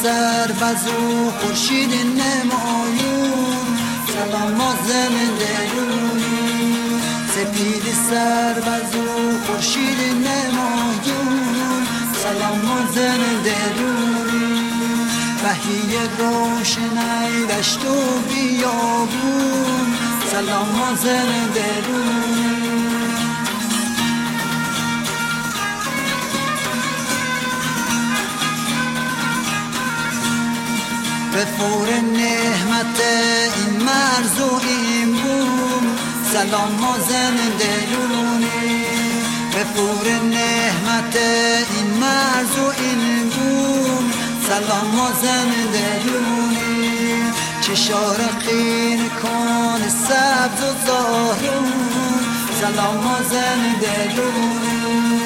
سرباز و خورشید نمایون، سلام مازن درونی. سپید سرباز و خورشید نمایون، سلام مازن درونی. بهی روشنی دشت و بیابون، سلام مازن درونی. به فور نعمت این مرز و این بوم، سلام مازن درونی. به فور نعمت این مرز و این بوم، سلام مازن درونی. چشار خیر کن سبز و زارون، سلام مازن درونی.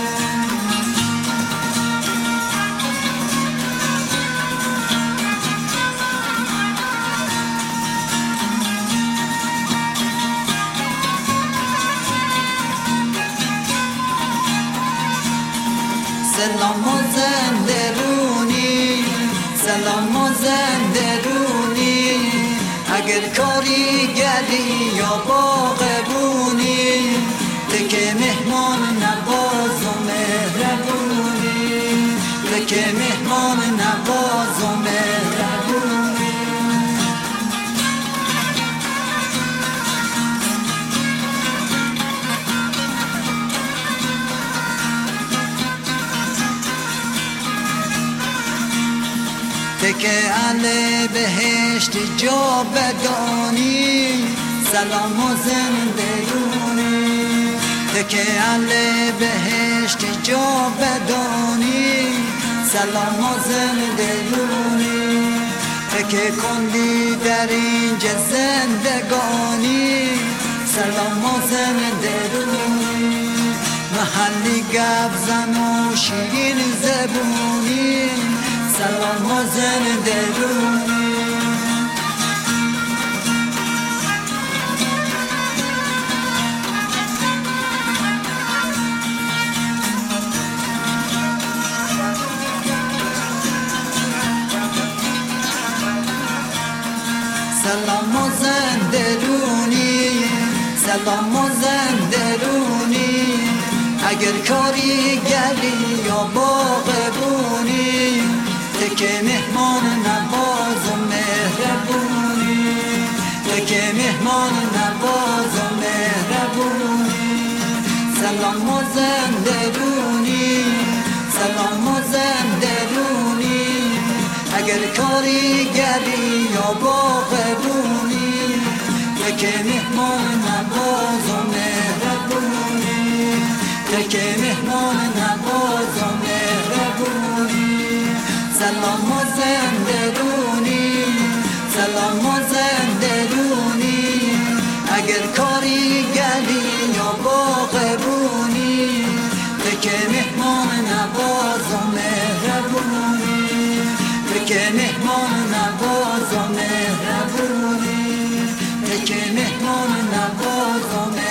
سلام مازن درونی، سلام مازن درونی. اگر کاریگری یا باغبونی، تکه مهمان نواز و مهربونی، تکه مهمان نواز و مهربونی. تکه اهل بهشت جا بدانی، سلام مازن درونی. تکه اهل بهشت جا بدانی، سلام مازن درونی. تکه کندی در اینجا زندگانی، سلام مازن درونی. محلی گپ زن و شیرین زبونی، سلام مازن درونی. سلام مازن درونی، سلام مازن درونی. اگر کاریگری یا باغبونی، تکه مهمان نواز و مهربونی، تکه مهمان نواز و مهربونی. سلام مازن درونی، سلام مازن درونی. اگر کاریگری یا باغبونی، تکه مهمان نواز و مهربونی، تکه مهمان نواز و مهربونی. سلام مازن درونی، سلام مازن درونی. اگر کاریگری یا باغبونی، تکه مهمان نواز و مهربونی، تکه مهمان نواز و مهربونی، تکه مهمان نواز و مهربونی.